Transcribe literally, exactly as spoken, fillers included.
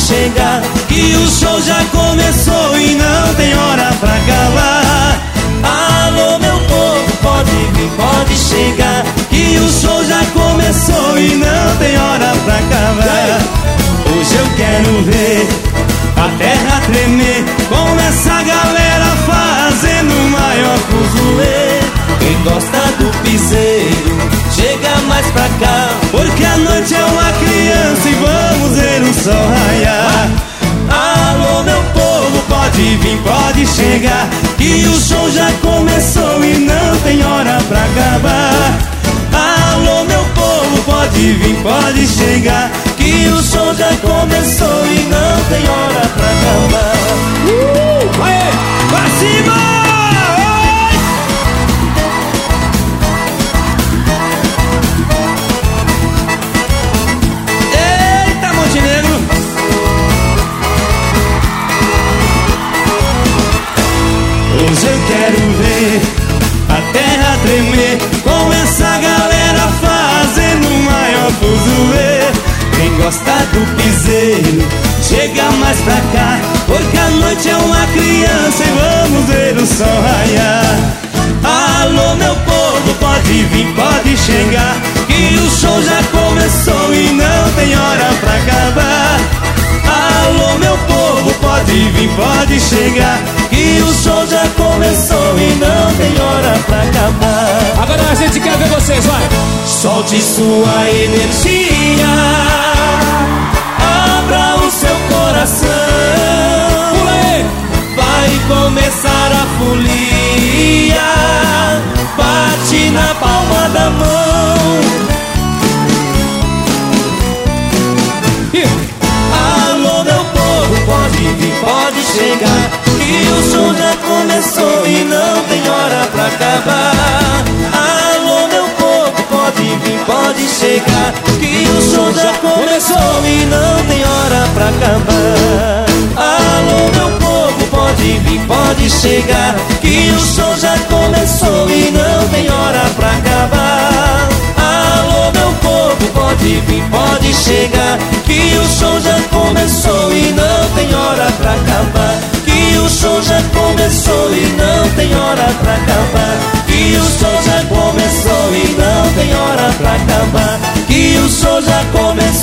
chegar, que o show já começou e não tem hora pra acabar. Alô meu povo, pode vir, pode chegar, que o show já começou e não tem hora pra acabar. Hoje eu quero ver a terra tremer, com essa galera fazendo o maior fuzuê. Quem gosta do piseiro, chega mais pra cá, porque a noite é uma criança e vamos ver o sol raiar. Alô meu povo, pode vir, pode chegar, que o show já começou e não tem hora pra acabar. Alô meu povo, pode vir, pode chegar, que o show já começou e não tem hora pra acabar. Uh! Aê! Pra cima! Hoje eu quero ver a terra tremer, com essa galera fazendo o maior fuzuê. Quem gosta do piseiro, chega mais pra cá, porque a noite é uma criança e vamos ver o sol raiar. Alô meu povo, pode vir, pode chegar, que o show já começou e não tem hora pra acabar. Alô meu povo, pode vir, pode chegar, que o show já começou e não tem hora pra acabar. Agora a gente quer ver vocês, vai! Solte sua energia, abra o seu coração. Pula aí! Vai começar a folia, bate na palma da mão. Alô meu povo, pode vir, pode chegar, que o show já começou e não tem hora pra acabar. Alô meu povo, pode vir, pode chegar, que o show já começou e não tem hora pra acabar. Alô meu povo, pode vir, pode chegar, que o show já começou e não tem hora pra acabar. Alô meu povo, pode vir, pode chegar, que o show já começou e não tem hora pra acabar. Que o show já começou e não tem hora pra acabar. Que o show já começou e não tem hora pra acabar. Que o show já começou